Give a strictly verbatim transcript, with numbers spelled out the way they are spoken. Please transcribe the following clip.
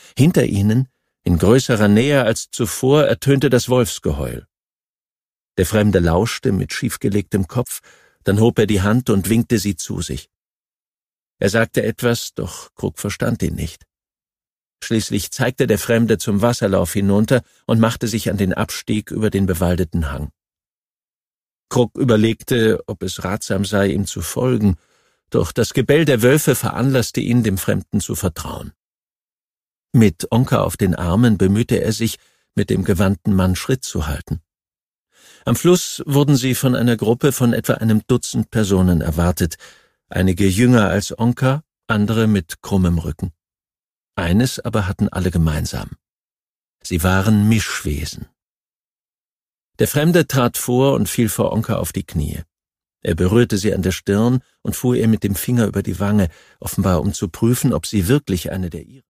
Hinter ihnen, in größerer Nähe als zuvor, ertönte das Wolfsgeheul. Der Fremde lauschte mit schiefgelegtem Kopf, dann hob er die Hand und winkte sie zu sich. Er sagte etwas, doch Kruk verstand ihn nicht. Schließlich zeigte der Fremde zum Wasserlauf hinunter und machte sich an den Abstieg über den bewaldeten Hang. Kruk überlegte, ob es ratsam sei, ihm zu folgen, doch das Gebell der Wölfe veranlasste ihn, dem Fremden zu vertrauen. Mit Onka auf den Armen bemühte er sich, mit dem gewandten Mann Schritt zu halten. Am Fluss wurden sie von einer Gruppe von etwa einem Dutzend Personen erwartet, einige jünger als Onka, andere mit krummem Rücken. Eines aber hatten alle gemeinsam: Sie waren Mischwesen. Der Fremde trat vor und fiel vor Onka auf die Knie. Er berührte sie an der Stirn und fuhr ihr mit dem Finger über die Wange, offenbar um zu prüfen, ob sie wirklich eine der ihren